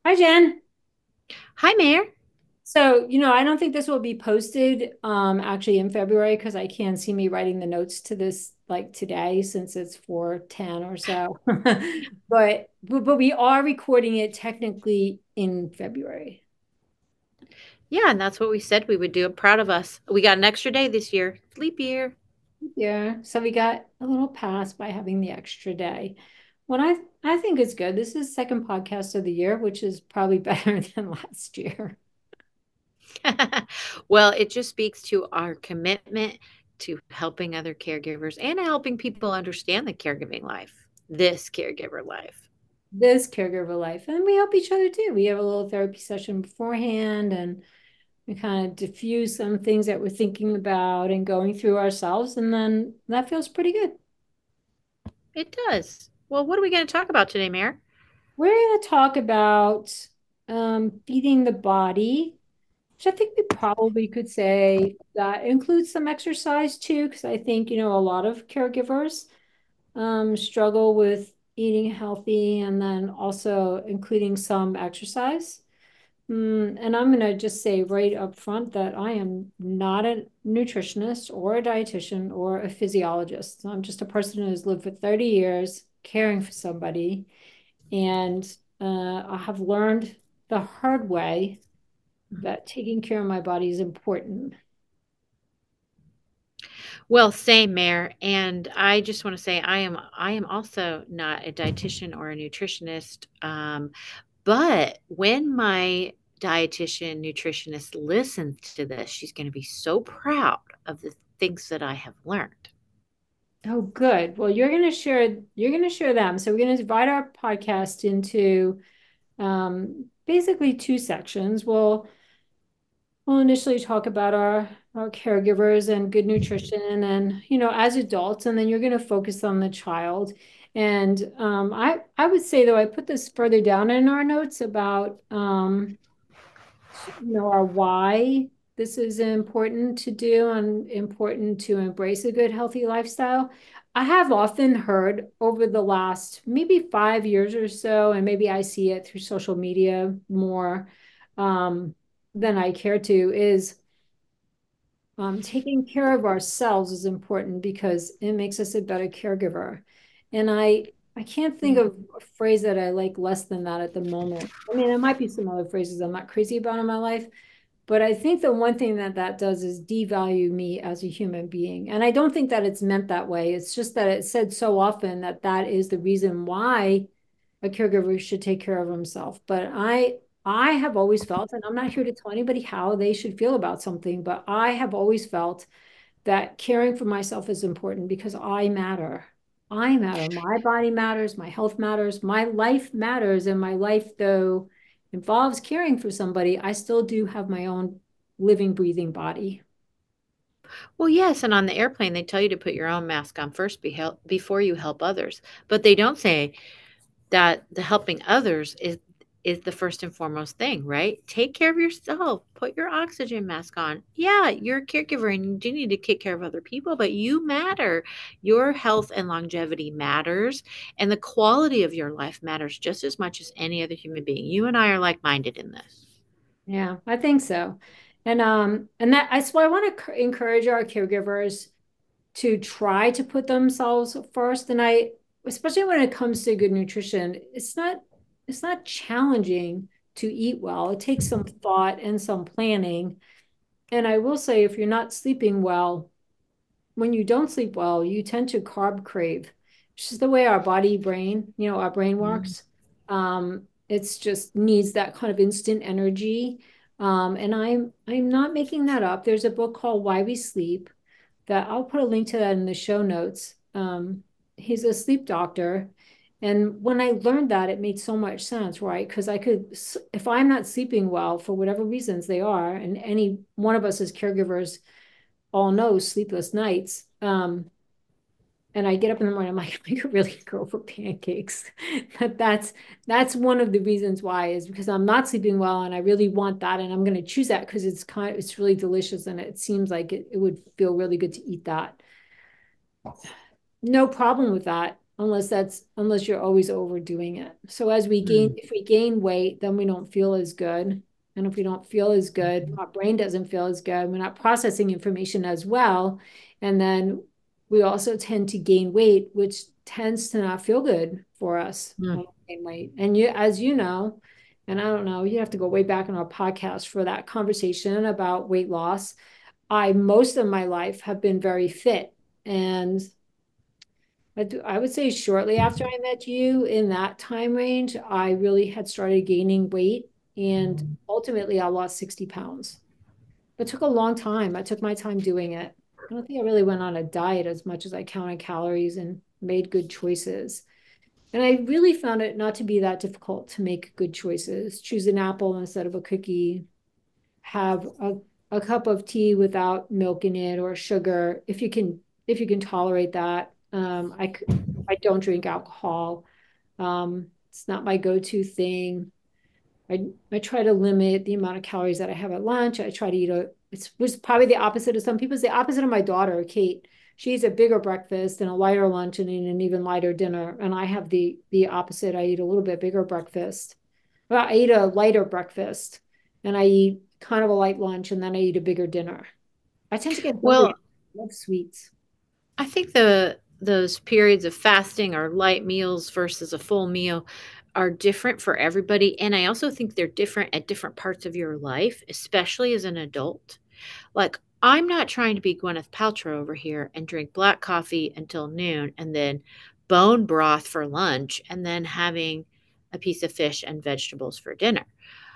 Hi, Jen. Hi, Mayor. So, I don't think this will be posted actually in February because I can't see me writing the notes to this like today since it's 4:10 or so. But we are recording it technically in February. Yeah, and that's what we said we would do. I'm proud of us. We got an extra day this year. Leap year. Yeah. So we got a little pass by having the extra day. When I think it's good. This is second podcast of the year, which is probably better than last year. Well, it just speaks to our commitment to helping other caregivers and helping people understand the caregiving life, this caregiver life. This caregiver life. And we help each other too. We have a little therapy session beforehand and we kind of diffuse some things that we're thinking about and going through ourselves. And then that feels pretty good. It does. Well, what are we going to talk about today, Mayor? We're going to talk about feeding the body, which I think we probably could say that includes some exercise too, because I think, a lot of caregivers struggle with eating healthy and then also including some exercise. And I'm going to just say right up front that I am not a nutritionist or a dietitian or a physiologist. I'm just a person who's lived for 30 years caring for somebody. And I have learned the hard way that taking care of my body is important. Well, same, Mayor. And I just want to say I am also not a dietitian or a nutritionist. But when my dietitian nutritionist listens to this, she's going to be so proud of the things that I have learned. Oh, good. Well, you're going to share them. So we're going to divide our podcast into basically two sections. We'll initially talk about our caregivers and good nutrition and as adults, and then you're going to focus on the child. And I would say though I put this further down in our notes about our why this is important to do and important to embrace a good healthy lifestyle. I have often heard over the last maybe 5 years or so, and maybe I see it through social media more um, than I care to, is taking care of ourselves is important because it makes us a better caregiver. And I can't think of a phrase that I like less than that at the moment. I mean, there might be some other phrases I'm not crazy about in my life, but I think the one thing that that does is devalue me as a human being. And I don't think that it's meant that way. It's just that it's said so often that that is the reason why a caregiver should take care of himself. But I have always felt, and I'm not here to tell anybody how they should feel about something, but I have always felt that caring for myself is important because I matter. I matter. My body matters, my health matters, my life matters, and my life, though, involves caring for somebody, I still do have my own living, breathing body. Well, yes, and on the airplane, they tell you to put your own mask on first before you help others. But they don't say that the helping others is the first and foremost thing, right? Take care of yourself. Put your oxygen mask on. Yeah, you're a caregiver and you do need to take care of other people, but you matter. Your health and longevity matters, and the quality of your life matters just as much as any other human being. You and I are like-minded in this. Yeah, I think so. And that's why I want to encourage our caregivers to try to put themselves first. And especially when it comes to good nutrition, it's not challenging to eat well. It takes some thought and some planning. And I will say, if you're not sleeping well, when you don't sleep well, you tend to carb crave. It's just the way our brain Mhm. works. It's just needs that kind of instant energy. And I'm not making that up. There's a book called Why We Sleep that I'll put a link to that in the show notes. He's a sleep doctor. And when I learned that, it made so much sense, right? Because if I'm not sleeping well for whatever reasons they are, and any one of us as caregivers all know sleepless nights. And I get up in the morning, I'm like, I could really go for pancakes. But that's one of the reasons why is because I'm not sleeping well and I really want that. And I'm going to choose that because it's really delicious and it seems like it would feel really good to eat that. No problem with that. unless you're always overdoing it. So as we gain, Mm. if we gain weight, then we don't feel as good. And if we don't feel as good, Mhm. our brain doesn't feel as good. We're not processing information as well. And then we also tend to gain weight, which tends to not feel good for us Mm. when we gain weight. And you, as you know, and I don't know, you have to go way back in our podcast for that conversation about weight loss. I, most of my life, have been very fit. And I would say shortly after I met you in that time range, I really had started gaining weight. And ultimately, I lost 60 pounds. It took a long time. I took my time doing it. I don't think I really went on a diet as much as I counted calories and made good choices. And I really found it not to be that difficult to make good choices. Choose an apple instead of a cookie, have a cup of tea without milk in it or sugar if you can tolerate that. I don't drink alcohol. It's not my go-to thing. I try to limit the amount of calories that I have at lunch. I try to eat a it's was probably the opposite of some people. It's the opposite of my daughter, Kate. She eats a bigger breakfast and a lighter lunch and an even lighter dinner. And I have the opposite. I eat a little bit bigger breakfast. Well, I eat a lighter breakfast and I eat kind of a light lunch and then I eat a bigger dinner. I tend to get hungry. Well, I love sweets. I think those periods of fasting or light meals versus a full meal are different for everybody, and I also think they're different at different parts of your life, especially as an adult. Like, I'm not trying to be Gwyneth Paltrow over here and drink black coffee until noon and then bone broth for lunch and then having a piece of fish and vegetables for dinner.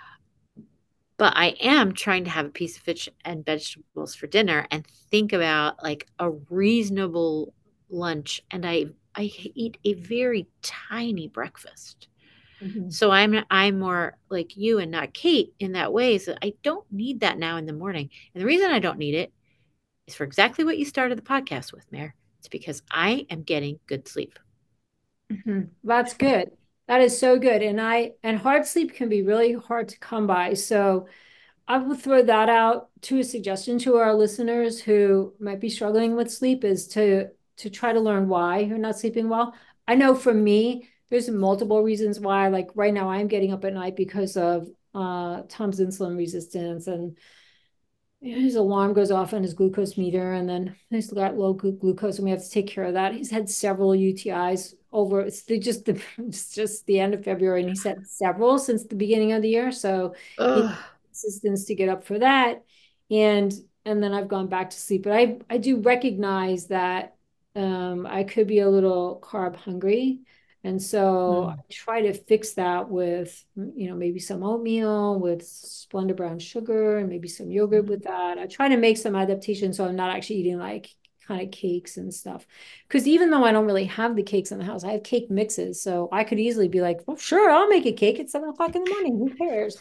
But I am trying to have a piece of fish and vegetables for dinner and think about, like, a reasonable lunch, and I eat a very tiny breakfast. Mhm. So I'm more like you and not Kate in that way, is that I don't need that now in the morning, and the reason I don't need it is for exactly what you started the podcast with, Mare. It's because I am getting good sleep. Mhm. That's good. That is so good. And hard sleep can be really hard to come by. So I will throw that out to a suggestion to our listeners who might be struggling with sleep is to try to learn why you're not sleeping well. I know for me, there's multiple reasons why. Like right now, I'm getting up at night because of Tom's insulin resistance, and his alarm goes off on his glucose meter, and then he's got low glucose, and we have to take care of that. He's had several UTIs over. It's just the end of February, and he's had several since the beginning of the year. So he Ugh. assistance to get up for that, and and then I've gone back to sleep. But I do recognize that I could be a little carb hungry. And so I Mm. try to fix that with, maybe some oatmeal with Splenda brown sugar and maybe some yogurt Mhm. with that. I try to make some adaptations so I'm not actually eating like kind of cakes and stuff. Because even though I don't really have the cakes in the house, I have cake mixes. So I could easily be like, well, sure, I'll make a cake at 7 o'clock in the morning. Who cares?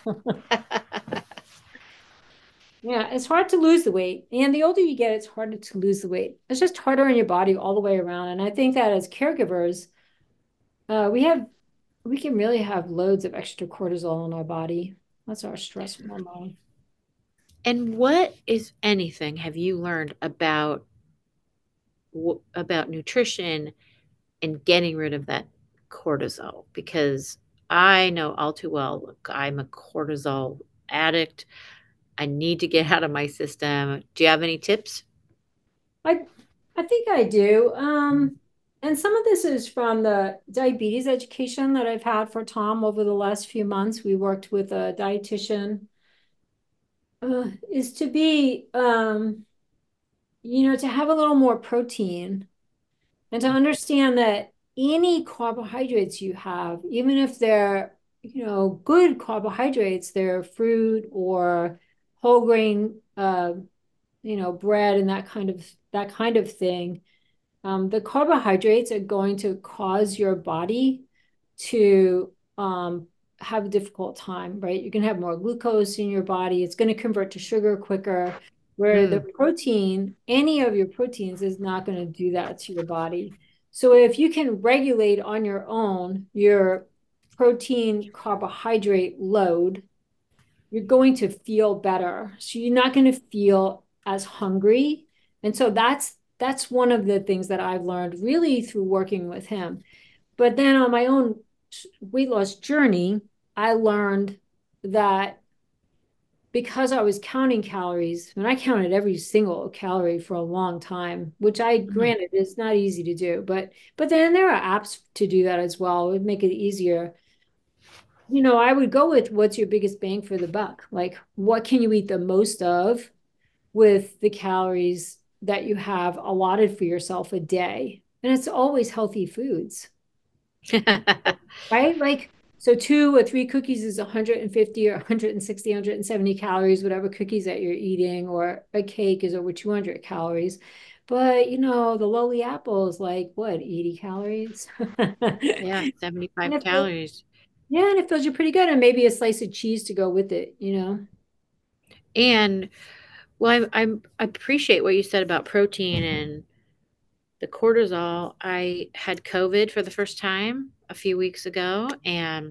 Yeah, it's hard to lose the weight. And the older you get, it's harder to lose the weight. It's just harder on your body all the way around. And I think that as caregivers, we have we can really have loads of extra cortisol in our body. That's our stress hormone. And what, is anything, have you learned about nutrition and getting rid of that cortisol? Because I know all too well, look, I'm a cortisol addict. I need to get out of my system. Do you have any tips? I I think I do. And some of this is from the diabetes education that I've had for Tom over the last few months. We worked with a dietitian, is to be to have a little more protein and to understand that any carbohydrates you have, even if they're, good carbohydrates, they're fruit or whole grain, bread and that kind of thing. The carbohydrates are going to cause your body to have a difficult time, right? You can have more glucose in your body. It's going to convert to sugar quicker, where the Mm. protein, any of your proteins, is not going to do that to your body. So if you can regulate on your own your protein carbohydrate load, you're going to feel better. So you're not going to feel as hungry. And so that's one of the things that I've learned really through working with him. But then on my own weight loss journey, I learned that because I was counting calories, and I counted every single calorie for a long time, which I Mhm. granted is not easy to do, but then there are apps to do that as well. It would make it easier. I would go with what's your biggest bang for the buck? Like what can you eat the most of with the calories that you have allotted for yourself a day? And it's always healthy foods, right? Like, so 2 or 3 cookies is 150 or 160, 170 calories, whatever cookies that you're eating, or a cake is over 200 calories. But, the lowly apple is like, what, 80 calories? Yeah, And 75 it feels, calories. yeah, and it feels you pretty good. And maybe a slice of cheese to go with it. And well, I appreciate what you said about protein and the cortisol. I had COVID for the first time a few weeks ago, and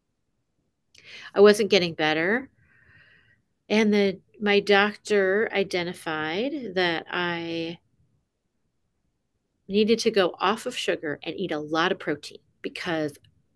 I wasn't getting better. And my doctor identified that I needed to go off of sugar and eat a lot of protein because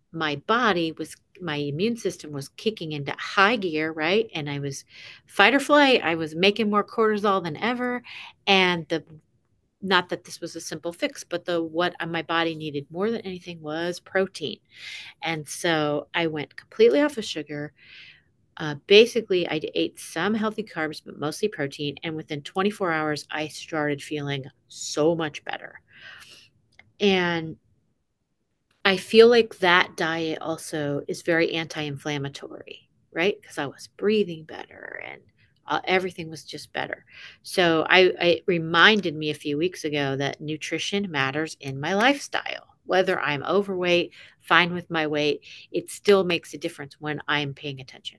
my immune system was kicking into high gear, right? And I was fight or flight. I was making more cortisol than ever. And not that this was a simple fix, but the what my body needed more than anything was protein. And so I went completely off of sugar. Basically, I ate some healthy carbs, but mostly protein. And within 24 hours, I started feeling so much better. And I feel like that diet also is very anti-inflammatory, right? Because I was breathing better and everything was just better. So it reminded me a few weeks ago that nutrition matters in my lifestyle. Whether I'm overweight, fine with my weight, it still makes a difference when I'm paying attention.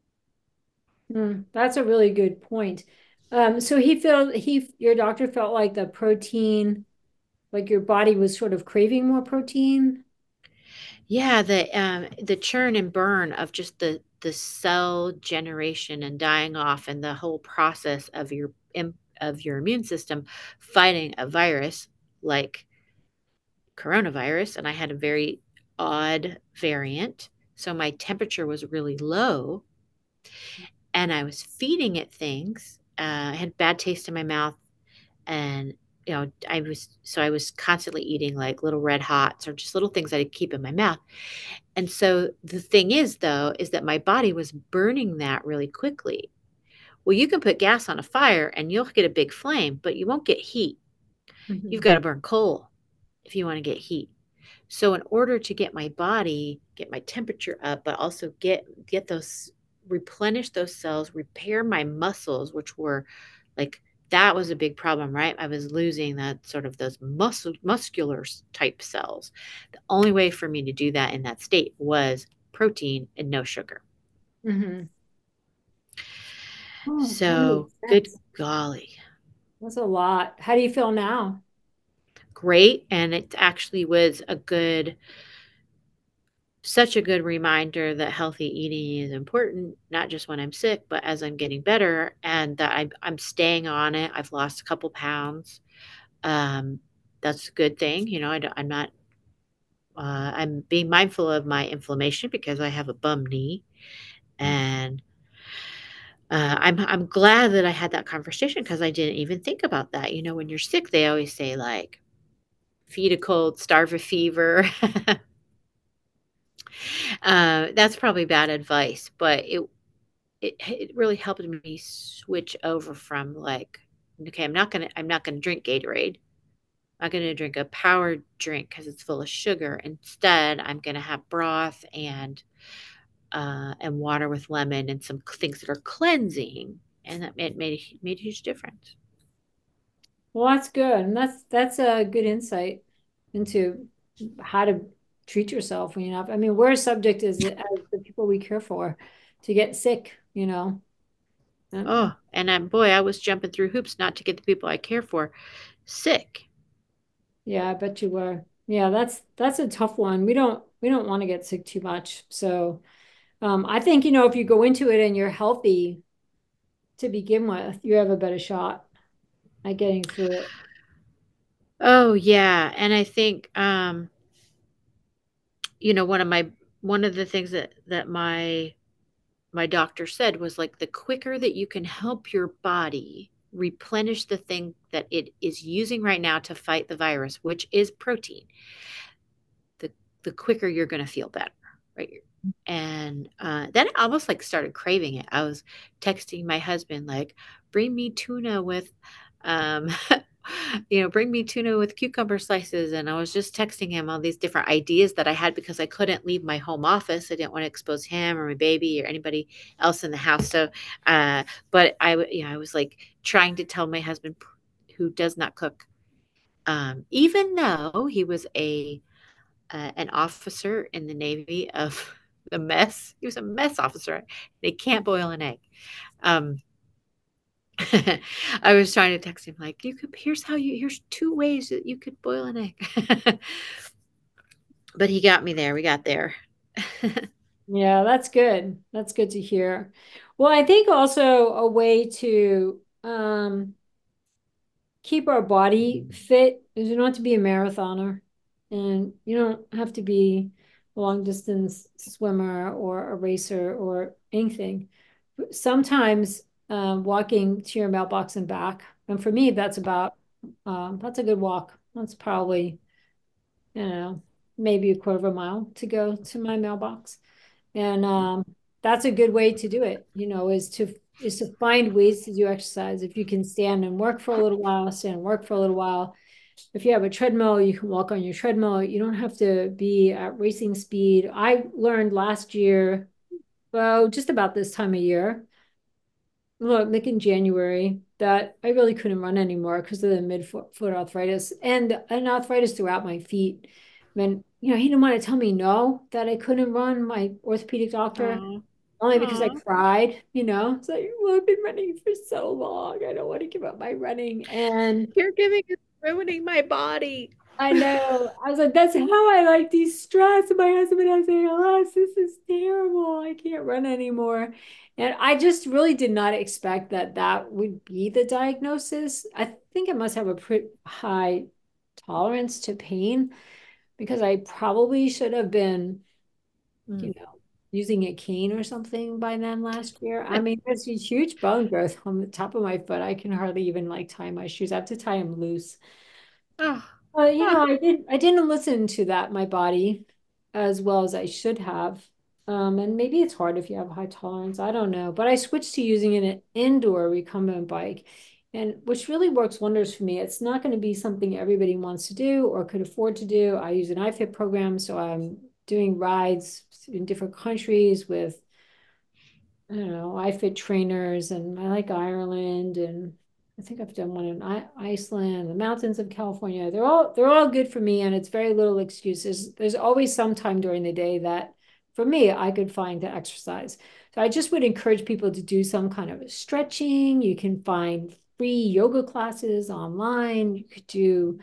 That's a really good point. So your doctor felt like the protein, like your body was sort of craving more protein. Yeah, the churn and burn of just the cell generation and dying off, and the whole process of of your immune system fighting a virus like coronavirus, and I had a very odd variant, so my temperature was really low, and I was feeding it things. I had bad taste in my mouth, and I was constantly eating like little red hots or just little things I'd keep in my mouth. And so the thing is, though, is that my body was burning that really quickly. Well, you can put gas on a fire and you'll get a big flame, but you won't get heat. You've Mhm. got to burn coal if you want to get heat. So in order to get my temperature up, but also get those replenish those cells, repair my muscles, which were like that was a big problem, right? I was losing that sort of those muscular type cells. The only way for me to do that in that state was protein and no sugar. Mhm. Oh, that So makes good sense. golly. That's a lot. How do you feel now? Great. And it actually was such a good reminder that healthy eating is important, not just when I'm sick, but as I'm getting better, and that I'm staying on it. I've lost a couple pounds. Um, that's a good thing. I'm not, I'm being mindful of my inflammation because I have a bum knee. And I'm glad that I had that conversation because I didn't even think about that. When you're sick, they always say, like, feed a cold, starve a fever. That's probably bad advice, but it really helped me switch over from like, okay, I'm not gonna drink Gatorade. I'm not gonna drink a power drink because it's full of sugar. Instead, I'm gonna have broth and water with lemon and some things that are cleansing, and that made a huge difference. Well, that's good. And that's a good insight into how to treat yourself when you're not. I mean, we're subject as the people we care for to get sick. And Oh, and boy, I was jumping through hoops not to get the people I care for sick. yeah, I bet you were. Yeah, that's a tough one. We don't want to get sick too much. So I think, if you go into it and you're healthy to begin with, you have a better shot at getting through it. Oh, yeah, and I think, one of the things that my doctor said was, like, the quicker that you can help your body replenish the thing that it is using right now to fight the virus, which is protein, the the quicker you're gonna feel better, right? And, then I almost, like, started craving it. I was texting my husband, like, "Bring me tuna with, um, bring me tuna with cucumber slices," and I was just texting him all these different ideas that I had because I couldn't leave my home office. I didn't wanna expose him or my baby or anybody else in the house, so, but I was, like, trying to tell my husband, who does not cook, even though he was an officer in the Navy of the mess. He was a mess officer. They can't boil an egg. Um, I was trying to text him like, here's two ways that you could boil an egg. But he got me there. We got there. Yeah, that's good. That's good to hear. Well, I think also a way to keep our body fit is you don't have to be a marathoner and you don't have to be a long distance swimmer or a racer or anything. Sometimes walking to your mailbox and back, and for me, that's a good walk. That's probably, maybe a quarter of a mile to go to my mailbox. And that's a good way to do it, is to find ways to do exercise. If you can stand and work for a little while, stand and work for a little while. If you have a treadmill, you can walk on your treadmill. You don't have to be at racing speed. I learned last year, well, just about this time of year, look, like in January, that I really couldn't run anymore because of the midfoot arthritis and arthritis throughout my feet. And he didn't want to tell me no that I couldn't run. My orthopedic doctor, Aw. only because I Aw. cried. It's like, well, I've been running for so long. I don't want to give up my running. And Caregiving is ruining my body. I know. I was like, that's how I like de-stress. And my husband has ALS. This is terrible. I can't run anymore. And I just really did not expect that that would be the diagnosis. I think I must have a pretty high tolerance to pain because I probably should have been, Mm. using a cane or something by then last year. I mean, there's a huge bone growth on the top of my foot. I can hardly even like tie my shoes. I have to tie them loose. Oh. You know, Oh. I didn't listen to that, my body, as well as I should have. And maybe it's hard if you have high tolerance. I don't know. But I switched to using an indoor recumbent bike, and which really works wonders for me. It's not going to be something everybody wants to do or could afford to do. I use an iFit program, so I'm doing rides in different countries with I don't know, I fit trainers and I like Ireland and I think I've done one in Iceland, the mountains of California. They're all good for me and it's very little excuses. There's always some time during the day that for me I could find to exercise. So I just would encourage people to do some kind of stretching. You can find free yoga classes online. You could do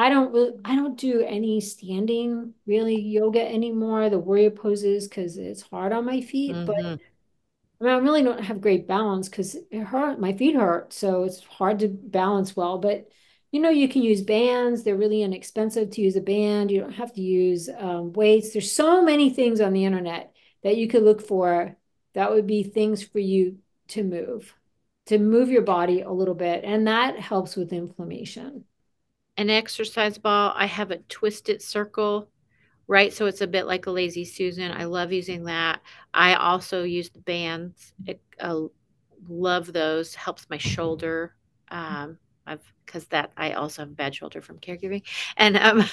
I don't do any standing really yoga anymore, the warrior poses because it's hard on my feet, but Hmm. I mean, I really don't have great balance because it hurt, my feet hurt, so it's hard to balance well. But you can use bands. They're really inexpensive to use a band. You don't have to use weights. There's so many things on the internet that you could look for that would be things for you to move your body a little bit, and that helps with inflammation. An exercise ball. I have a twisted circle. Right, so it's a bit like a Lazy Susan. I love using that. I also use the bands. Love those. Helps my shoulder. I've because that I also have a bad shoulder from caregiving, and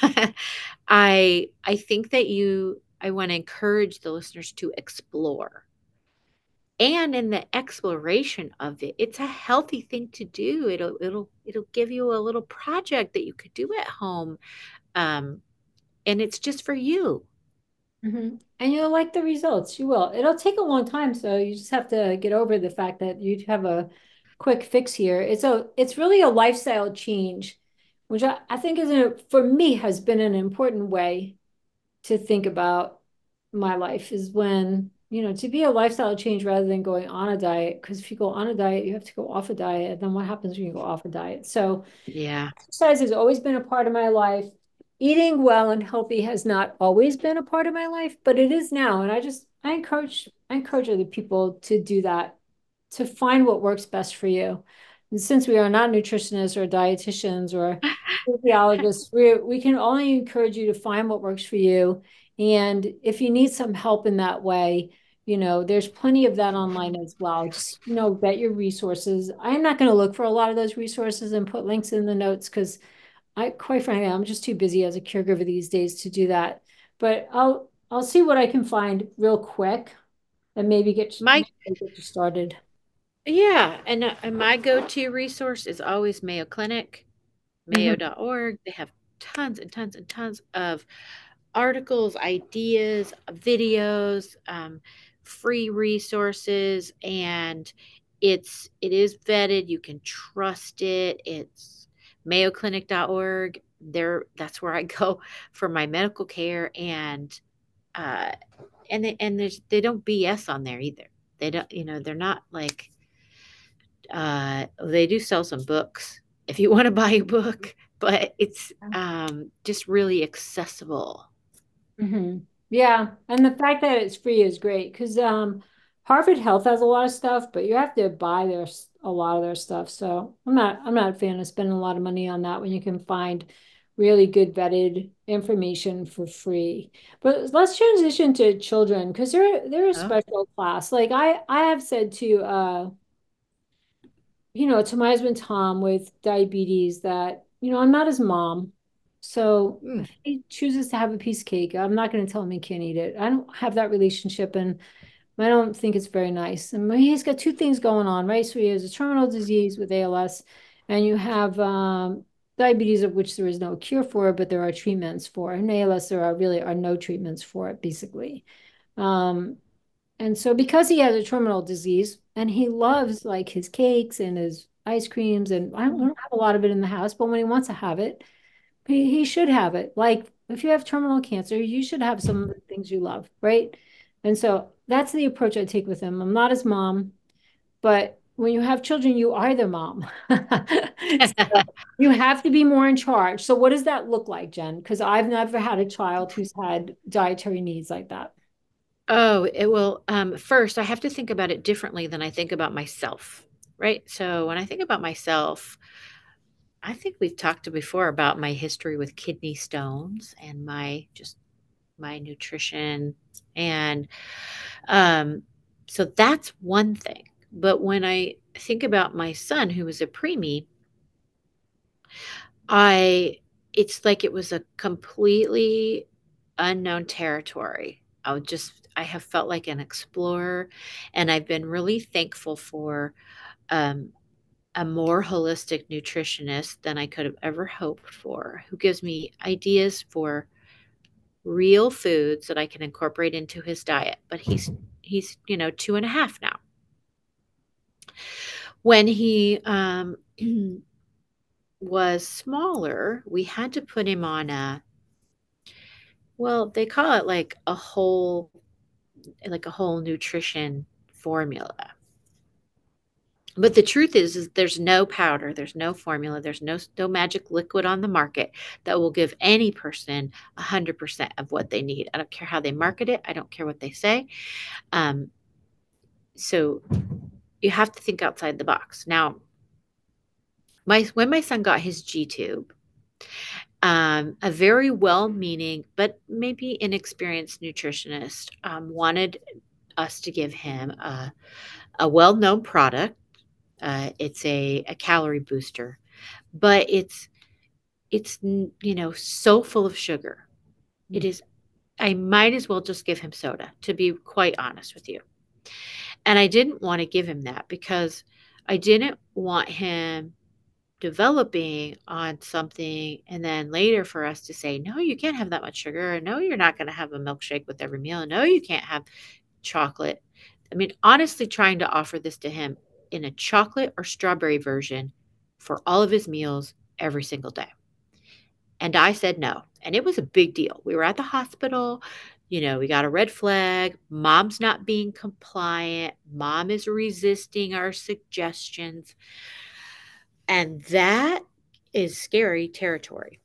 I think that I want to encourage the listeners to explore. And in the exploration of it, it's a healthy thing to do. It'll give you a little project that you could do at home, um, and it's just for you. And you'll like the results. You will. It'll take a long time, so you just have to get over the fact that you have a quick fix here. It's really a lifestyle change, which I think for me has been an important way to think about my life is when, to be a lifestyle change rather than going on a diet. Because if you go on a diet, you have to go off a diet. And then what happens when you go off a diet? So Yeah. exercise has always been a part of my life. Eating well and healthy has not always been a part of my life, but it is now. And I encourage other people to do that, to find what works best for you. And since we are not nutritionists or dietitians or physiologists, we can only encourage you to find what works for you. And if you need some help in that way, there's plenty of that online as well. Just, vet your resources. I'm not going to look for a lot of those resources and put links in the notes because quite frankly, I'm just too busy as a caregiver these days to do that. But I'll see what I can find real quick and maybe My get you started. Yeah, and my go-to resource is always Mayo Clinic, Mhm. mayo.org. They have tons and tons and tons of articles, ideas, videos, free resources, and it is vetted. You can trust it. It's mayoclinic.org. That's where I go for my medical care, uh, they don't BS on there either. They don't, they're not like they do sell some books if you want to buy a book, but it's just really accessible. Hmm. Yeah, and the fact that it's free is great because Harvard Health has a lot of stuff, but you have to buy a lot of their stuff. So I'm not a fan of spending a lot of money on that when you can find really good vetted information for free. But let's transition to children because they're a Oh. special class. Like I have said to my husband Tom with diabetes that, I'm not his mom. So Mm. if he chooses to have a piece of cake, I'm not going to tell him he can't eat it. I don't have that relationship and I don't think it's very nice. And he's got two things going on, right? So he has a terminal disease with ALS, and you have diabetes of which there is no cure for, but there are treatments for. And ALS, there are no treatments for it, basically. Um, and so because he has a terminal disease and he loves like his cakes and his ice creams, and I don't have a lot of it in the house, but when he wants to have it, he should have it. Like if you have terminal cancer, you should have some of the things you love, right? And so that's the approach I take with him. I'm not his mom, but when you have children, you are their mom. So you have to be more in charge. So what does that look like, Jen? Because I've never had a child who's had dietary needs like that. Oh, it will. First, I have to think about it differently than I think about myself, right? So when I think about myself, I think we've talked before about my history with kidney stones and my nutrition, and um, so that's one thing. But when I think about my son, who was a preemie, I it's like it was a completely unknown territory. I have felt like an explorer, and I've been really thankful for um, a more holistic nutritionist than I could have ever hoped for, who gives me ideas for real foods that I can incorporate into his diet. But he's 2.5 now. When he was smaller, we had to put him on they call it like a whole nutrition formula. But the truth is there's no powder, there's no formula, there's no magic liquid on the market that will give any person 100% of what they need. I don't care how they market it. I don't care what they say. Um, so you have to think outside the box. Now, when my son got his G tube, a very well-meaning but maybe inexperienced nutritionist wanted us to give him a well-known product. It's a calorie booster, but it's so full of sugar. It is. I might as well just give him soda, to be quite honest with you. And I didn't want to give him that because I didn't want him developing on something and then later for us to say, no, you can't have that much sugar. No, you're not going to have a milkshake with every meal. No, you can't have chocolate. I mean, honestly, trying to offer this to him in a chocolate or strawberry version for all of his meals every single day. And I said no. And it was a big deal. We were at the hospital. We got a red flag. Mom's not being compliant. Mom is resisting our suggestions. And that is scary territory.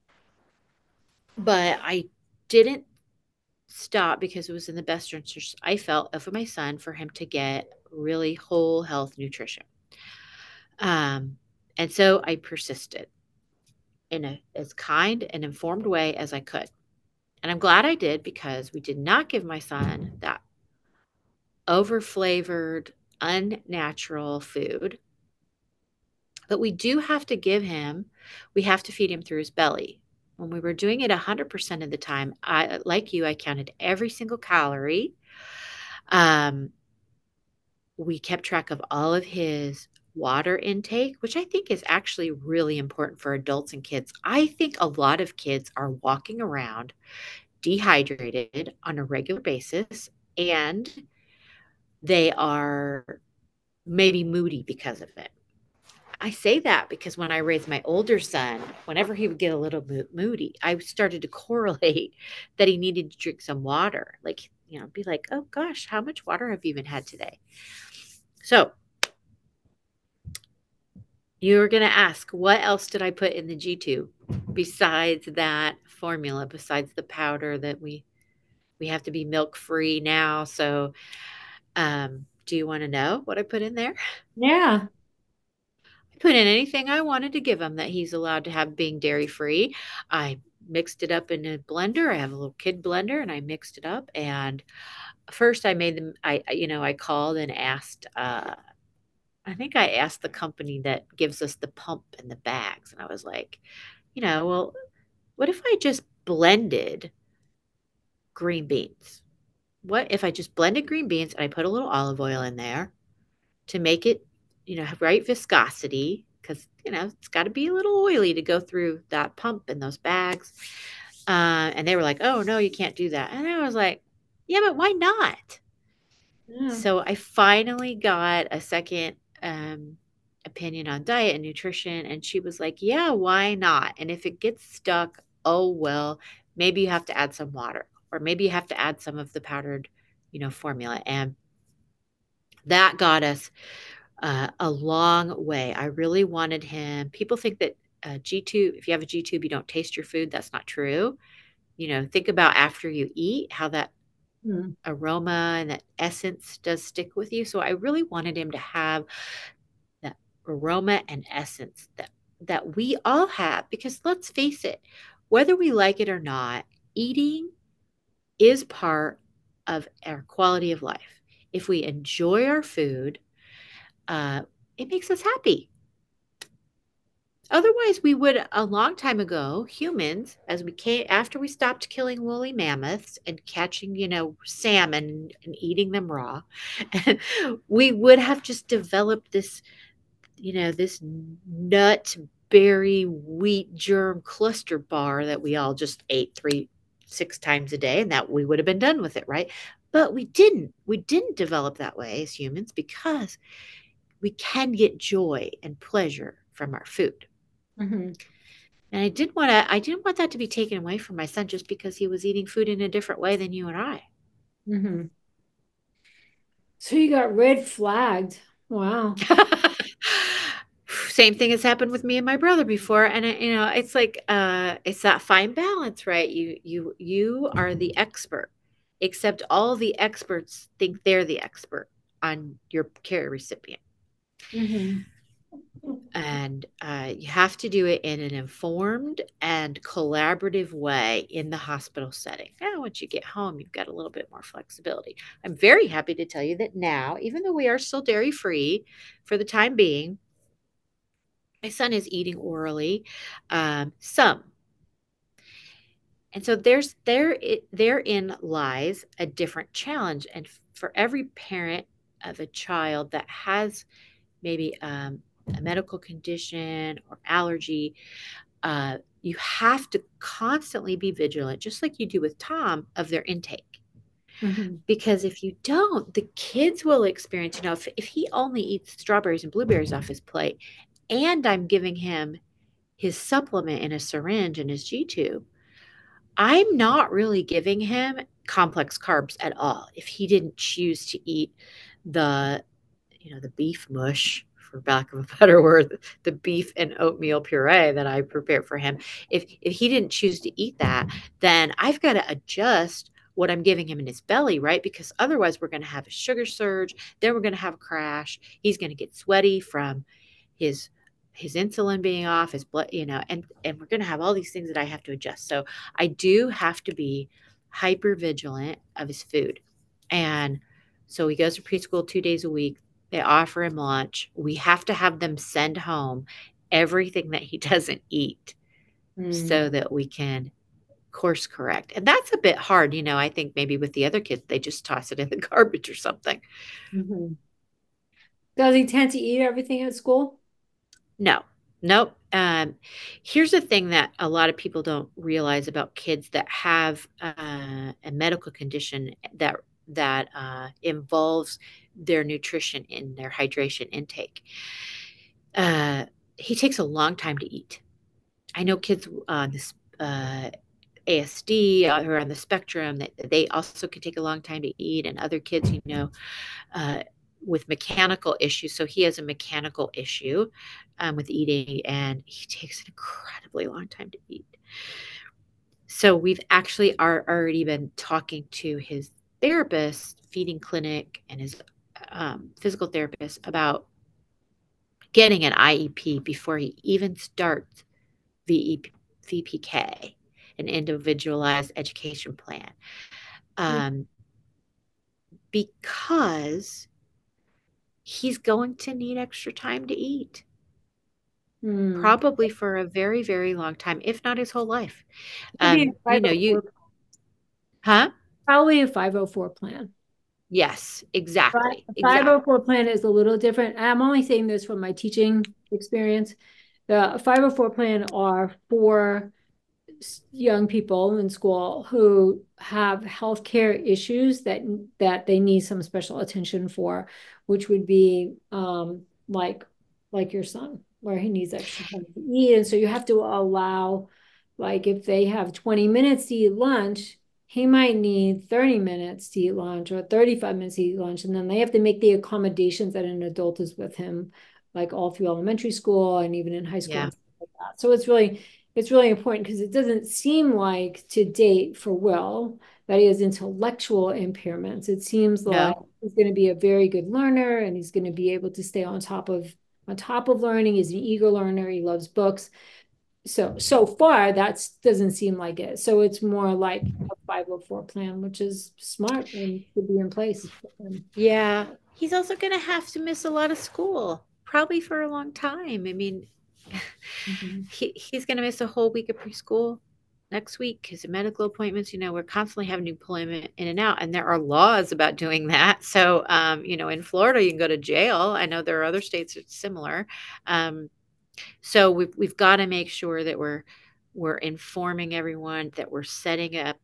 But I didn't stop because it was in the best interest I felt of my son for him to get really whole health nutrition. Um, and so I persisted in a as kind and informed way as I could. And I'm glad I did because we did not give my son that over flavored, unnatural food. But we do have to we have to feed him through his belly. When we were doing it 100% of the time, like you, I counted every single calorie. Um, we kept track of all of his water intake, which I think is actually really important for adults and kids. I think a lot of kids are walking around dehydrated on a regular basis, and they are maybe moody because of it. I say that because when I raised my older son, whenever he would get a little bit moody, I started to correlate that he needed to drink some water. Like, be like, oh gosh, how much water have you even had today? So you're going to ask, what else did I put in the G2 besides that formula, besides the powder that we have to be milk free now? So, do you want to know what I put in there? Yeah. I put in anything I wanted to give him that he's allowed to have being dairy free. I mixed it up in a blender. I have a little kid blender and I mixed it up. And first I made them, I called and asked, I think I asked the company that gives us the pump and the bags. And I was like, well, what if I just blended green beans? What if I just blended green beans and I put a little olive oil in there to make it, have right viscosity? Because, it's got to be a little oily to go through that pump and those bags. And they were like, oh, no, you can't do that. And I was like, yeah, but why not? Yeah. So I finally got a second opinion on diet and nutrition. And she was like, yeah, why not? And if it gets stuck, oh, well, maybe you have to add some water or maybe you have to add some of the powdered, formula. And that got us a long way. I really wanted him. People think that G-tube, if you have a G-tube, you don't taste your food. That's not true. Think about after you eat, how that Mm. aroma and that essence does stick with you. So I really wanted him to have that aroma and essence that we all have because let's face it, whether we like it or not, eating is part of our quality of life. If we enjoy our food, uh, it makes us happy. Otherwise, we would a long time ago, humans, as we came after we stopped killing woolly mammoths and catching, salmon and eating them raw, we would have just developed this nut berry wheat germ cluster bar that we all just ate 6 times a day, and that we would have been done with it, right? But we didn't. We didn't develop that way as humans because we can get joy and pleasure from our food. Mm-hmm. And I didn't want that to be taken away from my son just because he was eating food in a different way than you and I. Mm-hmm. So you got red flagged. Wow. Same thing has happened with me and my brother before, and it's like it's that fine balance, right? You are the expert, except all the experts think they're the expert on your care recipient. Mm-hmm. And you have to do it in an informed and collaborative way in the hospital setting. Now, once you get home, you've got a little bit more flexibility. I'm very happy to tell you that now, even though we are still dairy free for the time being, my son is eating orally, some. And so therein lies a different challenge. And for every parent of a child that has maybe a medical condition or allergy, you have to constantly be vigilant, just like you do with Tom, of their intake. Mm-hmm. Because if you don't, the kids will experience, if he only eats strawberries and blueberries off his plate, and I'm giving him his supplement in a syringe in his G tube, I'm not really giving him complex carbs at all. If he didn't choose to eat the, the beef mush, for lack of a better word, the beef and oatmeal puree that I prepared for him, if he didn't choose to eat that, then I've got to adjust what I'm giving him in his belly, right? Because otherwise we're going to have a sugar surge, then we're going to have a crash. He's going to get sweaty from his his insulin being off, his blood, and we're going to have all these things that I have to adjust. So I do have to be hyper vigilant of his food. And so he goes to preschool 2 days a week. They offer him lunch. We have to have them send home everything that he doesn't eat Mm. so that we can course correct. And that's a bit hard. I think maybe with the other kids, they just toss it in the garbage or something. Mhm. Does he tend to eat everything at school? No, nope. Here's the thing that a lot of people don't realize about kids that have a medical condition that involves their nutrition in their hydration intake. Uh, he takes a long time to eat. I know kids on this ASD who are on the spectrum that they also can take a long time to eat, and other kids, uh, with mechanical issues. So he has a mechanical issue with eating, and he takes an incredibly long time to eat. So we've actually already been talking to his therapist, feeding clinic, and his physical therapist about getting an IEP before he even starts VPK, an individualized education plan, um, because he's going to need extra time to eat, Mm. probably for a very, very long time, if not his whole life. It could be a 504, Huh? probably a 504 plan. Yes, Right. exactly, A exactly. 504 plan is a little different. I'm only saying this from my teaching experience. The 504 plan are for young people in school who have healthcare issues that they need some special attention for, which would be like your son, where he needs extra time to eat. And so you have to allow, like if they have 20 minutes to eat lunch, he might need 30 minutes to eat lunch or 35 minutes to eat lunch. And then they have to make the accommodations that an adult is with him, like all through elementary school and even in high school Yeah. and stuff like that. So it's really important because it doesn't seem like to date for Will that he has intellectual impairments. It seems like No. he's going to be a very good learner and he's going to be able to stay on top of learning. He's an eager learner. He loves books. So far that doesn't seem like it. So it's more like a 504 plan, which is smart and should be in place. Yeah. He's also going to have to miss a lot of school, probably for a long time. I mean, Mhm. he's going to miss a whole week of preschool next week because of medical appointments. We're constantly having to pull him in and out, and there are laws about doing that. So, in Florida, you can go to jail. I know there are other states that's similar. Um, so we've got to make sure that we're informing everyone, that we're setting up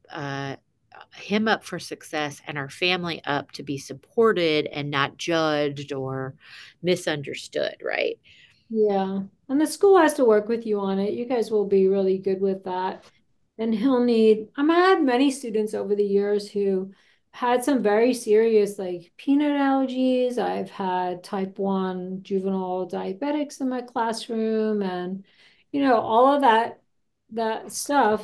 him up for success and our family up to be supported and not judged or misunderstood, right? Yeah. And the school has to work with you on it. You guys will be really good with that. And I've had many students over the years who had some very serious like peanut allergies. I've had type 1 juvenile diabetics in my classroom and all of that stuff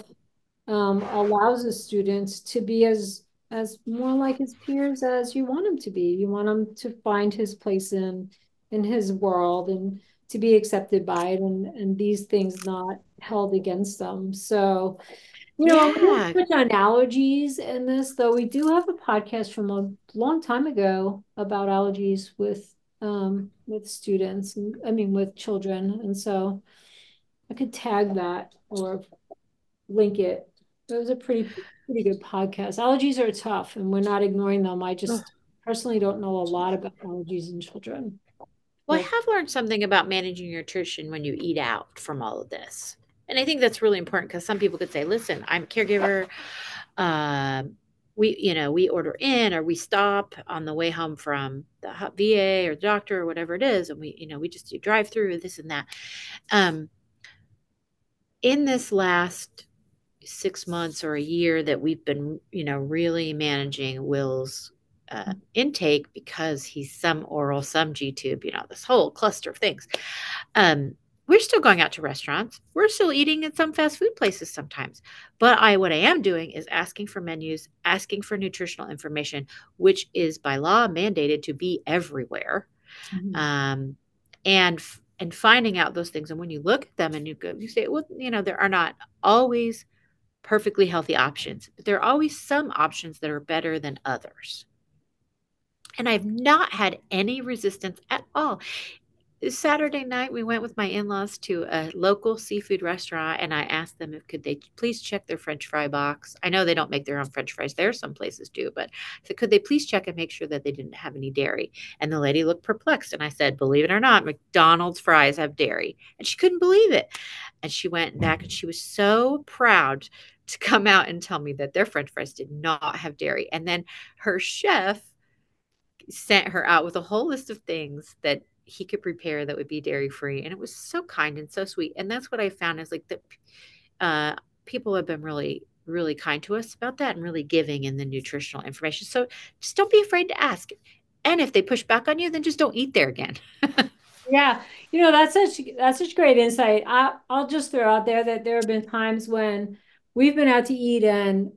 allows the students to be as more like his peers as you want him to be. You want him to find his place in his world and to be accepted by it and these things not held against them. So, we won't Yeah. touch on allergies in this, though we do have a podcast from a long time ago about allergies with students and I mean with children. And so I could tag that or link it. It was a pretty good podcast. Allergies are tough, and we're not ignoring them. I Oh, just personally don't know a lot about allergies in children. well, I So have learned something about managing your nutrition when you eat out from all of this. And I think that's really important because some people could say, listen, I'm a caregiver. We order in or we stop on the way home from the VA or the doctor or whatever it is. And we just do drive through this and that. Um, in this last 6 months or a year that we've been, really managing Will's intake because he's some oral, some G tube, this whole cluster of things. Um, we're still going out to restaurants. We're still eating at some fast food places sometimes. But what I am doing is asking for menus, asking for nutritional information, which is by law mandated to be everywhere. Mhm. Um, and finding out those things. And when you look at them and you say, well, there are not always perfectly healthy options, but there are always some options that are better than others. And I've not had any resistance at all. Saturday night, we went with my in-laws to a local seafood restaurant, and I asked them if could they please check their French fry box. I know they don't make their own French fries there; some places do, but I said, could they please check and make sure that they didn't have any dairy? And the lady looked perplexed, and I said, believe it or not, McDonald's fries have dairy, and she couldn't believe it. And she went back, and she was so proud to come out and tell me that their French fries did not have dairy. And then her chef sent her out with a whole list of things that he could prepare that would be dairy free, and it was so kind and so sweet. And that's what I found is like that people have been really really kind to us about that and really giving in the nutritional information. So just don't be afraid to ask, and if they push back on you, then just don't eat there again. Yeah, that's such great insight. I'll just throw out there that there have been times when we've been out to eat and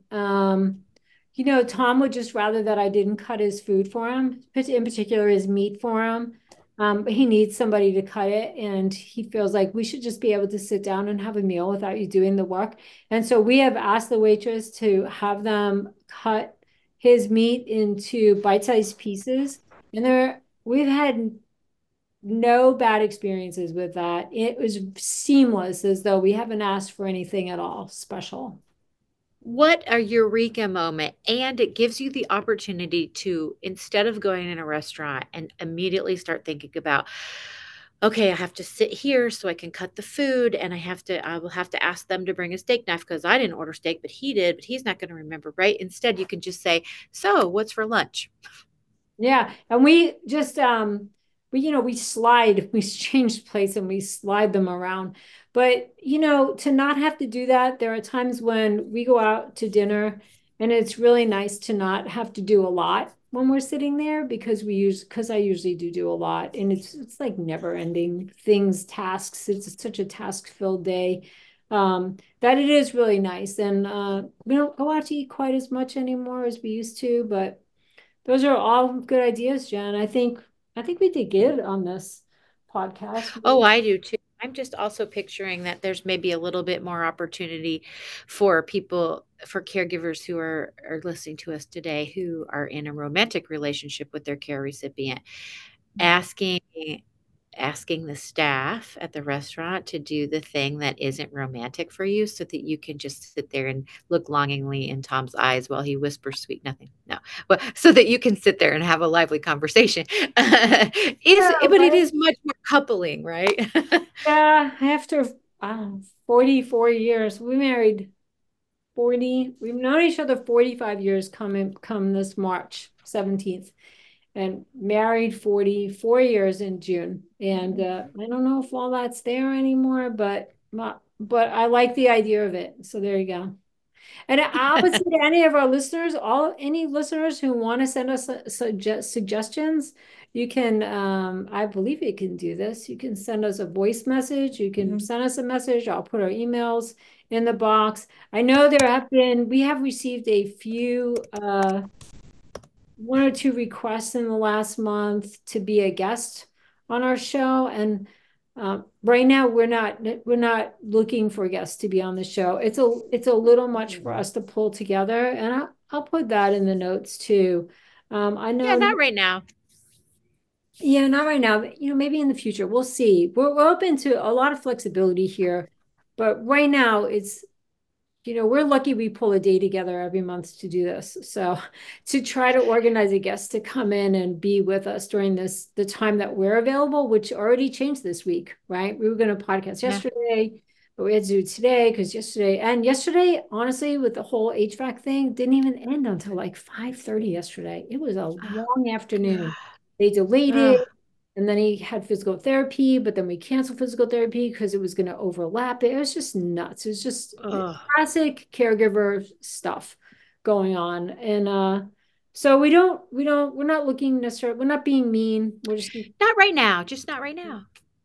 Tom would just rather that I didn't cut his food for him, in particular his meat for him. But he needs somebody to cut it, and he feels like we should just be able to sit down and have a meal without you doing the work. And so we have asked the waitress to have them cut his meat into bite-sized pieces. And we've had no bad experiences with that. It was seamless, as though we haven't asked for anything at all special. What a eureka moment. And it gives you the opportunity to, instead of going in a restaurant and immediately start thinking about, okay, I have to sit here so I can cut the food, and I will have to ask them to bring a steak knife because I didn't order steak, but he did, but he's not going to remember, right? Instead, you can just say, so what's for lunch? Yeah, and we just we slide, we change plates and we slide them around. But to not have to do that, there are times when we go out to dinner and it's really nice to not have to do a lot when we're sitting there because I usually do a lot, and it's like never ending things, tasks. It's such a task-filled day. That it is really nice. And we don't go out to eat quite as much anymore as we used to, but those are all good ideas, Jen. I think we did good on this podcast. Oh, I do too. I'm just also picturing that there's maybe a little bit more opportunity for people, for caregivers who are listening to us today who are in a romantic relationship with their care recipient, asking asking the staff at the restaurant to do the thing that isn't romantic for you so that you can just sit there and look longingly in Tom's eyes while he whispers sweet nothing. No. Well, so that you can sit there and have a lively conversation. Yeah, But it right. is much more coupling, right? Yeah, after 44 years, we married 40. We've known each other 45 years come this March 17th, and married 44 years in June. And I don't know if all that's there anymore, but I like the idea of it. So there you go. And I would say to any of our listeners, any listeners who want to send us suggestions, you can, I believe you can do this. You can send us a voice message. You can send us a message. I'll put our emails in the box. I know we have received a few, one or two requests in the last month to be a guest on our show. And right now we're not looking for guests to be on the show. It's a little much for us to pull together, and I'll put that in the notes too. I Yeah, know, not right now. yeah, not right now, but maybe in the future. We'll see. We're open to a lot of flexibility here, but right now we're lucky we pull a day together every month to do this. So to try to organize a guest to come in and be with us during the time that we're available, which already changed this week, right? We were going to podcast Yeah. yesterday, but we had to do it today because yesterday, honestly, with the whole HVAC thing, didn't even end until like 5:30 yesterday. It was a Oh, long God. afternoon. They delayed Ugh. it. And then he had physical therapy, but then we canceled physical therapy because it was going to overlap. It was just nuts. It was just Oh, classic caregiver stuff going on. And so we're not looking necessarily, we're not being mean. We're just, not right now. Just not right now.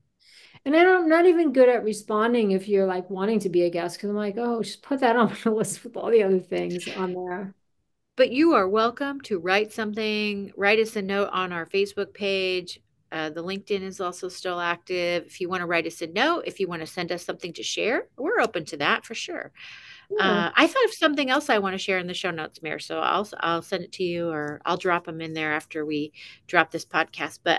and I'm not even good at responding if you're like wanting to be a guest because I'm like, oh, just put that on the list with all the other things on there. But you are welcome to write something, write us a note on our Facebook page. The LinkedIn is also still active. If you want to write us a note, if you want to send us something to share, we're open to that for sure. Yeah. I thought of something else I want to share in the show notes, Mayor. So I'll send it to you, or I'll drop them in there after we drop this podcast. But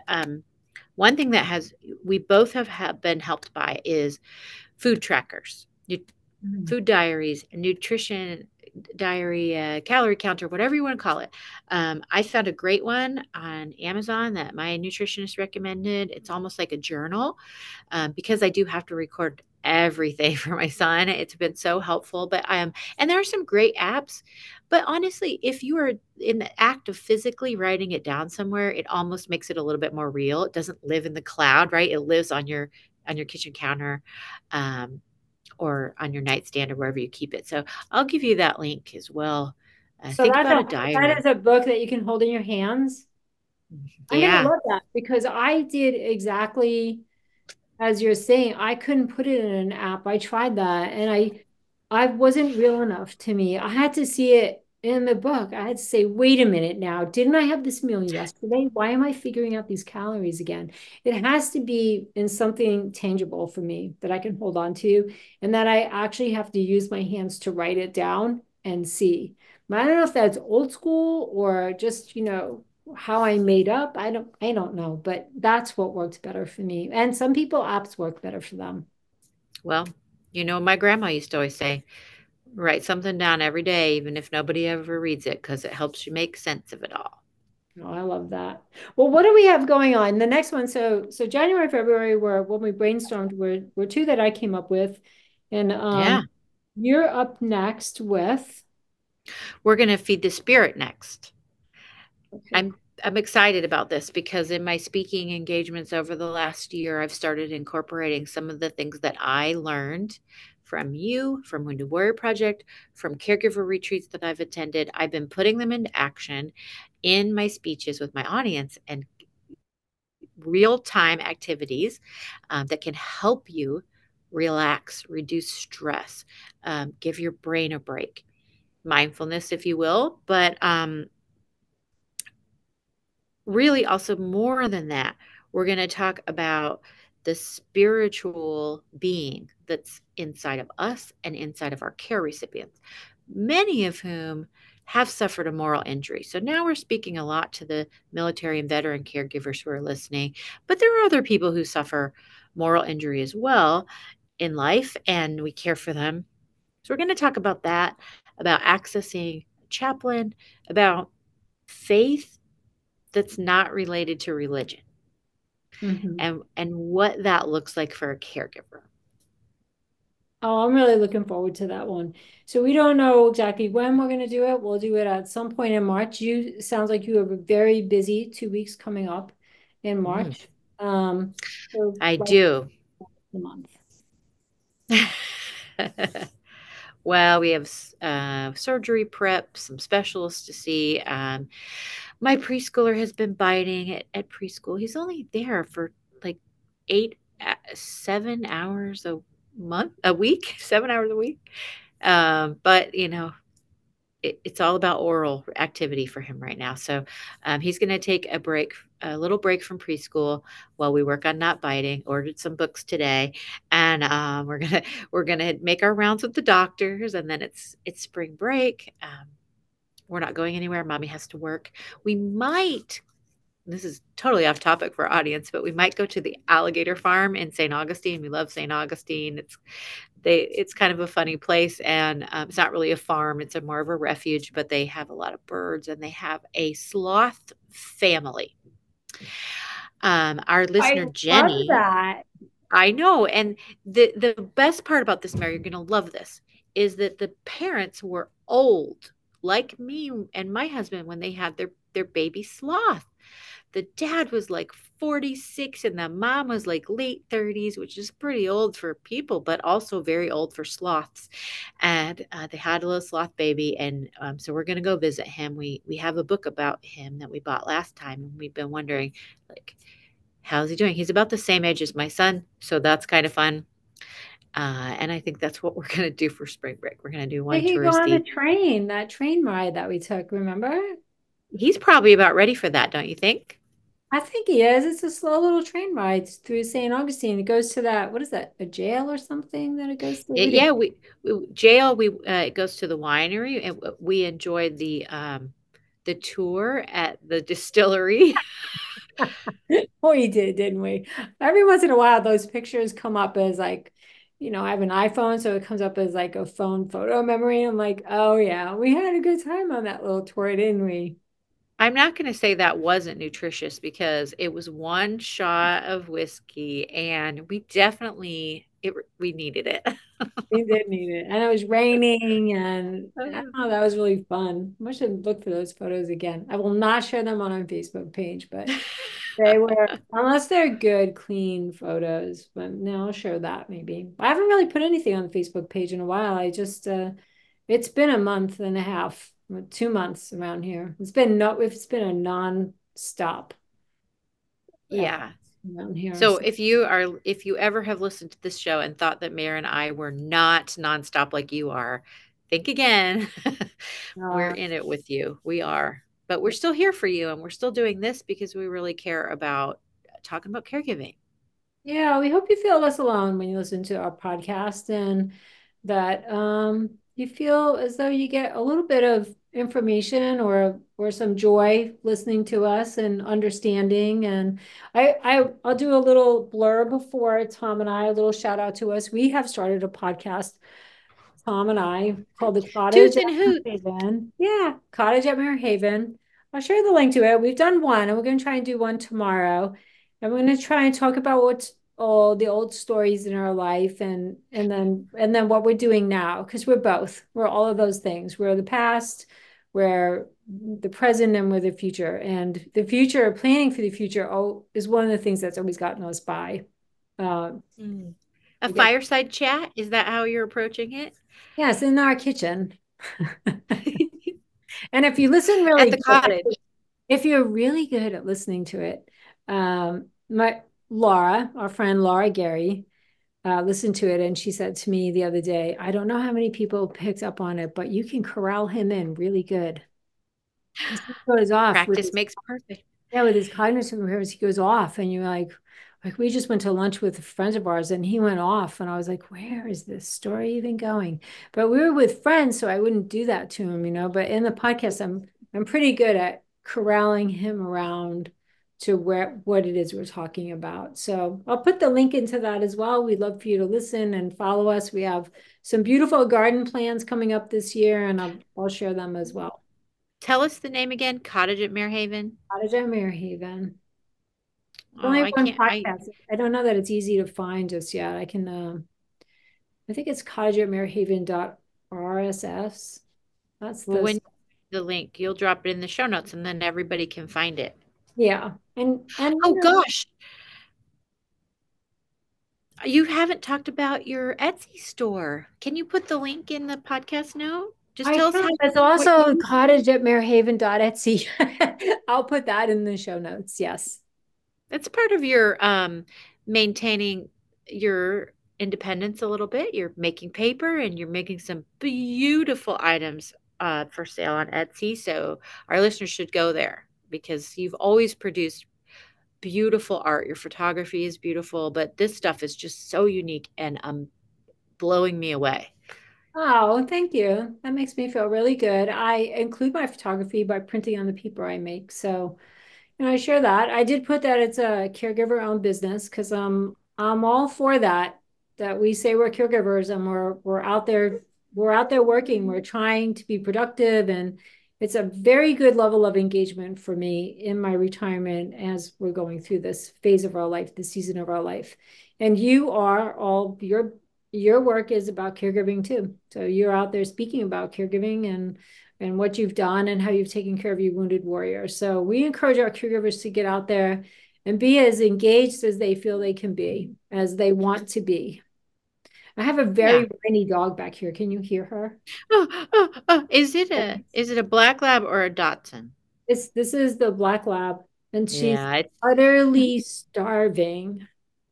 one thing that has we both have been helped by is food trackers, Mhm. food diaries, nutrition diary, calorie counter, whatever you want to call it. I found a great one on Amazon that my nutritionist recommended. It's almost like a journal because I do have to record everything for my son. It's been so helpful. But and there are some great apps. But honestly, if you are in the act of physically writing it down somewhere, it almost makes it a little bit more real. It doesn't live in the cloud, right? It lives on your kitchen counter. Um, or on your nightstand or wherever you keep it. So I'll give you that link as well. So Think that's about a that is diary. a book that you can hold in your hands. I'm gonna Yeah. love that because I did exactly as you're saying. I couldn't put it in an app. I tried that and I wasn't real enough to me. I had to see it in the book. I had to say, wait a minute now, didn't I have this meal yesterday? Why am I figuring out these calories again? It has to be in something tangible for me that I can hold on to and that I actually have to use my hands to write it down and see. But I don't know if that's old school or just, how I made up. I don't know, but that's what worked better for me. And some people apps work better for them. Well, my grandma used to always say, write something down every day, even if nobody ever reads it, because it helps you make sense of it all. Oh, I love that. Well, what do we have going on? The next one, so January, February were when we brainstormed were two that I came up with. And Yeah. you're up next with We're going to feed the spirit next. okay. I'm excited about this because in my speaking engagements over the last year, I've started incorporating some of the things that I learned from you, from Wounded Warrior Project, from caregiver retreats that I've attended. I've been putting them into action in my speeches with my audience and real time activities that can help you relax, reduce stress, give your brain a break, mindfulness, if you will. But really also more than that, we're going to talk about the spiritual being that's inside of us and inside of our care recipients, many of whom have suffered a moral injury. So now we're speaking a lot to the military and veteran caregivers who are listening, but there are other people who suffer moral injury as well in life, and we care for them. So we're going to talk about that, about accessing a chaplain, about faith that's not related to religion Mhm. and what that looks like for a caregiver. Oh, I'm really looking forward to that one. So we don't know exactly when we're going to do it. We'll do it at some point in March. You sounds like you have a very busy 2 weeks coming up in Mm, March. So I like do. a month. Well, we have surgery prep, some specialists to see. My preschooler has been biting at preschool. He's only there for like 7 hours a week, 7 hours a week. But it's all about oral activity for him right now. So he's going to take a little break from preschool while we work on not biting. Ordered some books today, and we're gonna make our rounds with the doctors, and then it's spring break. We're not going anywhere. Mommy has to work. We might. This is totally off topic for our audience, but we might go to the alligator farm in St. Augustine. We love St. Augustine. It's kind of a funny place, and it's not really a farm, it's a more of a refuge, but they have a lot of birds and they have a sloth family. Our I listener love Jenny, that. I know, and the best part about this, Mary, you're going to love this, is that the parents were old like me and my husband when they had their baby sloth. the dad was like 46 and the mom was like late 30s, which is pretty old for people, but also very old for sloths. And they had a little sloth baby, and so we're going to go visit him. We have a book about him that we bought last time, and we've been wondering, like, how's he doing? He's about the same age as my son, so that's kind of fun. And I think that's what we're going to do for spring break. We're going to do They one could go on the touristy. train, that train ride that we took, remember? He's probably about ready for that, don't you think? I think he is. It's a slow little train ride through St. Augustine. It goes to that, what is that, a jail or something that it goes to? We did. Yeah, we jail. We it goes to the winery, and we enjoyed the tour at the distillery. We did, didn't we? Every once in a while, those pictures come up as like, I have an iPhone, so it comes up as like a phone photo memory. I'm like, oh yeah, we had a good time on that little tour, didn't we? I'm not going to say that wasn't nutritious because it was one shot of whiskey, and we needed it. We did need it. And it was raining and I don't know, that was really fun. I should look for those photos again. I will not share them on our Facebook page, but they were, unless they're good, clean photos. But no, I'll share that maybe. I haven't really put anything on the Facebook page in a while. It's been a month and a half, 2 months around here. It's been a non-stop Yeah. around here. So So, if you ever have listened to this show and thought that Mary and I were not nonstop like you are, think again. We're uh, in it with you. We are. But we're still here for you, and we're still doing this because we really care about talking about caregiving. yeah, we hope you feel less alone when you listen to our podcast and that you feel as though you get a little bit of information or some joy listening to us and understanding. And I'll do a little blurb for Tom and I, a little shout out to us. We have started a podcast, Tom and I, called The Cottage Toots at and Hoot. Haven. Yeah, Cottage at Haven. I'll share the link to it. We've done one and we're going to try and do one tomorrow. And we're going to try and talk about what's all the old stories in our life and then what we're doing now because we're both. We're all of those things. We're the past, we're the present, and we're the future. And the future, planning for the future, is one of the things that's always gotten us by. Uh, Mm. A we get fireside chat? Is that how you're approaching it? Yes, in our kitchen. And if you listen really At the good, cottage. if you're really good at listening to it, my Laura, our friend Laura Gary, listened to it and she said to me the other day, I don't know how many people picked up on it, but you can corral him in really good. He goes off with Practice his makes perfect. Yeah, with his cognitive impairments, he goes off, and you're like we just went to lunch with friends of ours, and he went off, and I was like, where is this story even going? But we were with friends, so I wouldn't do that to him. But in the podcast, I'm pretty good at corralling him around to what it is we're talking about. So I'll put the link into that as well. We'd love for you to listen and follow us. We have some beautiful garden plans coming up this year, and I'll share them as well. Tell us the name again. Cottage at Marehaven. Cottage at Haven. There's Oh, only I one can't. I podcast. I don't know that it's easy to find just yet. I think it's cottageatmarehaven.rss. That's well, when the, you the link, you'll drop it in the show notes, and then everybody can find it. yeah. And Oh gosh, you haven't talked about your Etsy store. Can you put the link in the podcast note? Just I tell us can. how It's what you also do. cottageatmarehaven.etsy. I'll put that in the show notes. Yes. It's part of your maintaining your independence a little bit. You're making paper and you're making some beautiful items for sale on Etsy. So our listeners should go there because you've always produced beautiful art. Your photography is beautiful, but this stuff is just so unique and blowing me away. Oh, thank you. That makes me feel really good. I include my photography by printing on the paper I make. So and I share that. I did put that it's a caregiver owned business because I'm all for that. That we say we're caregivers and we're out there working. We're trying to be productive and it's a very good level of engagement for me in my retirement as we're going through this phase of our life, this season of our life. And you are all your work is about caregiving too. So you're out there speaking about caregiving and and what you've done and how you've taken care of your wounded warrior. So we encourage our caregivers to get out there and be as engaged as they feel they can be, as they want to be. I have a Yeah. very whiny dog back here. Can you hear her? Oh, oh, oh. Is it a black lab or a Dotson? This is the black lab, and she's Yeah, it's utterly starving,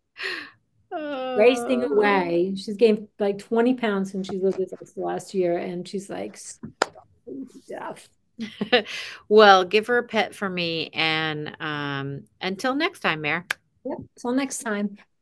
racing oh. away. She's gained like 20 pounds since she lived with us the last year, and she's like starving to death. Well, give her a pet for me and until next time, Mare. Yep. Till next time.